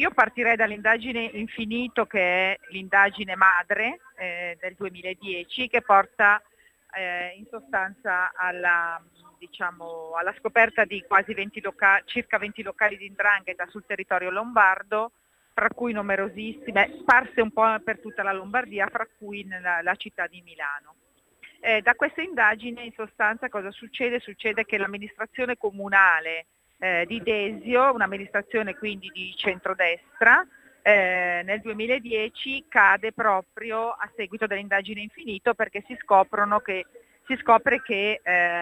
Io partirei dall'indagine Infinito, che è l'indagine madre del 2010, che porta in sostanza alla scoperta di quasi circa 20 locali di 'ndrangheta sul territorio lombardo, fra cui numerosissime, sparse un po' per tutta la Lombardia, fra cui la città di Milano. Da questa indagine in sostanza cosa succede? Succede che l'amministrazione comunale di Desio, un'amministrazione quindi di centrodestra, nel 2010 cade proprio a seguito dell'indagine Infinito, perché si scopre che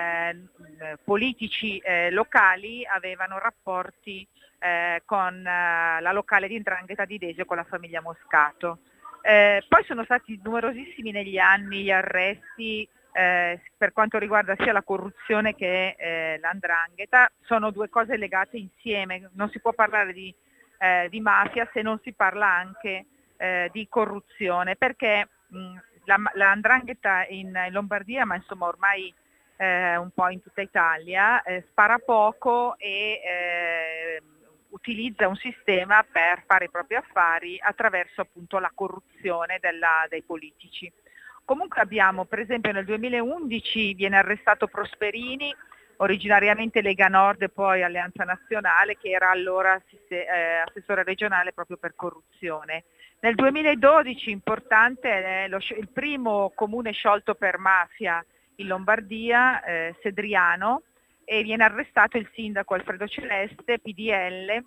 politici locali avevano rapporti con la locale di 'ndrangheta di Desio, con la famiglia Moscato. Poi sono stati numerosissimi negli anni gli arresti per quanto riguarda sia la corruzione che la 'ndrangheta. Sono due cose legate insieme, non si può parlare di mafia se non si parla anche di corruzione, perché la 'ndrangheta in Lombardia, ma insomma ormai un po' in tutta Italia, spara poco e utilizza un sistema per fare i propri affari attraverso appunto la corruzione dei politici. Comunque abbiamo, per esempio nel 2011 viene arrestato Prosperini, originariamente Lega Nord e poi Alleanza Nazionale, che era allora assessore regionale proprio per corruzione. Nel 2012, importante, è il primo comune sciolto per mafia in Lombardia, Sedriano, e viene arrestato il sindaco Alfredo Celeste, PDL,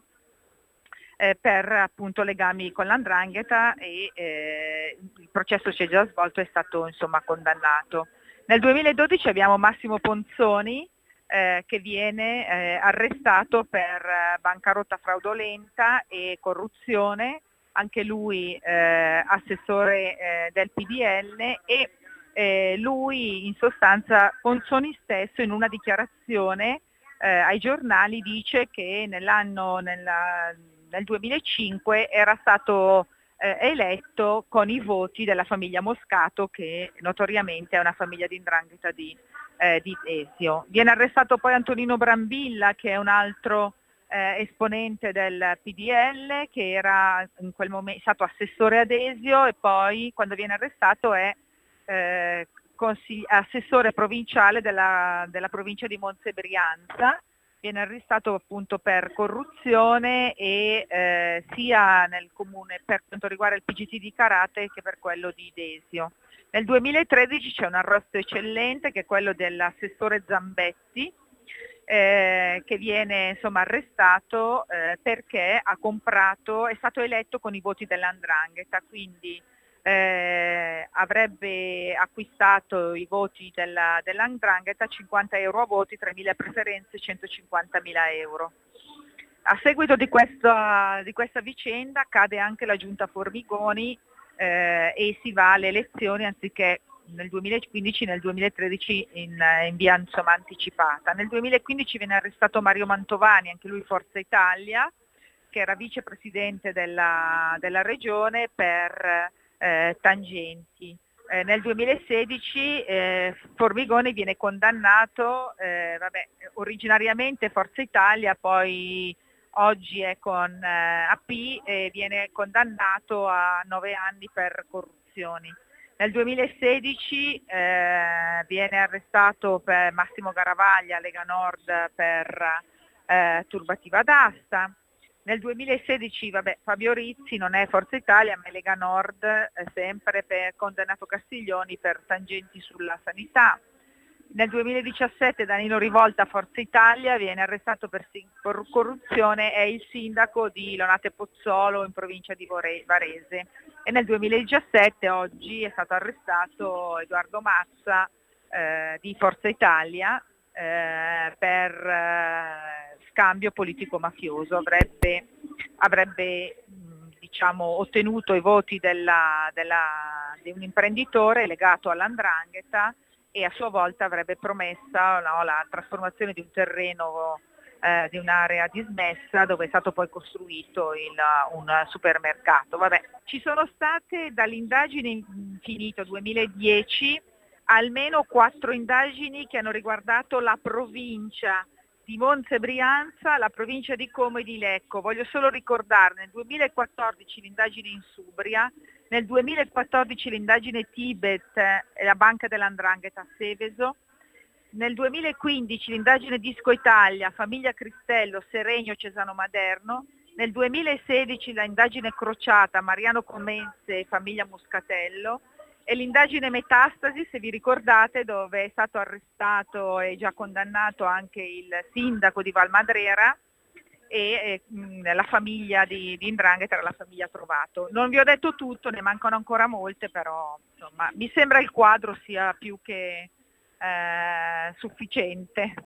per appunto legami con la 'ndrangheta, e il processo si è già svolto, è stato insomma condannato. Nel 2012 abbiamo Massimo Ponzoni che viene arrestato per bancarotta fraudolenta e corruzione, anche lui assessore del PDL, e lui in sostanza, Ponzoni stesso, in una dichiarazione ai giornali dice che nel 2005 era stato eletto con i voti della famiglia Moscato, che notoriamente è una famiglia di 'ndrangheta di Desio. Viene arrestato poi Antonino Brambilla, che è un altro esponente del PDL, che era in quel momento stato assessore a Desio, e poi quando viene arrestato è assessore provinciale della provincia di Monza e Brianza. Viene arrestato appunto per corruzione e sia nel comune per quanto riguarda il PGT di Carate che per quello di Desio. Nel 2013 c'è un arresto eccellente, che è quello dell'assessore Zambetti, che viene insomma arrestato perché ha comprato, è stato eletto con i voti della 'ndrangheta, quindi avrebbe acquistato i voti della 'ndrangheta, 50 euro a voti, 3.000 preferenze, 150.000 euro. A seguito di questa vicenda cade anche la giunta Formigoni e si va alle elezioni, anziché nel 2015, nel 2013 in via insomma anticipata. Nel 2015 viene arrestato Mario Mantovani, anche lui Forza Italia, che era vicepresidente della regione per tangenti. Nel 2016 Formigoni viene condannato, originariamente Forza Italia, poi oggi è con AP, e viene condannato a 9 anni per corruzioni. Nel 2016 viene arrestato per Massimo Garavaglia, Lega Nord, per turbativa d'asta. Nel 2016 Fabio Rizzi, non è Forza Italia ma è Lega Nord, sempre per condannato Castiglioni per tangenti sulla sanità. Nel 2017 Danilo Rivolta, Forza Italia, viene arrestato per corruzione, è il sindaco di Lonate Pozzolo in provincia di Varese. E nel 2017, oggi, è stato arrestato Edoardo Mazza di Forza Italia per scambio politico-mafioso. Avrebbe diciamo, ottenuto i voti di un imprenditore legato alla 'ndrangheta, e a sua volta avrebbe promessa la trasformazione di un terreno di un'area dismessa dove è stato poi costruito un supermercato. Ci sono state dall'indagine Infinito 2010 almeno 4 indagini che hanno riguardato la provincia di Monza e Brianza, la provincia di Como e di Lecco. Voglio solo ricordare, nel 2014 l'indagine in Subria, nel 2014 l'indagine Tibet e la banca dell''Ndrangheta a Seveso, nel 2015 l'indagine Disco Italia, famiglia Cristello, Seregno, Cesano Maderno, nel 2016 l'indagine Crociata, Mariano Comense e famiglia Muscatello, e l'indagine Metastasi, se vi ricordate, dove è stato arrestato e già condannato anche il sindaco di Valmadrera e la famiglia di 'Ndrangheta era la famiglia Trovato. Non vi ho detto tutto, ne mancano ancora molte, però insomma, mi sembra il quadro sia più che sufficiente.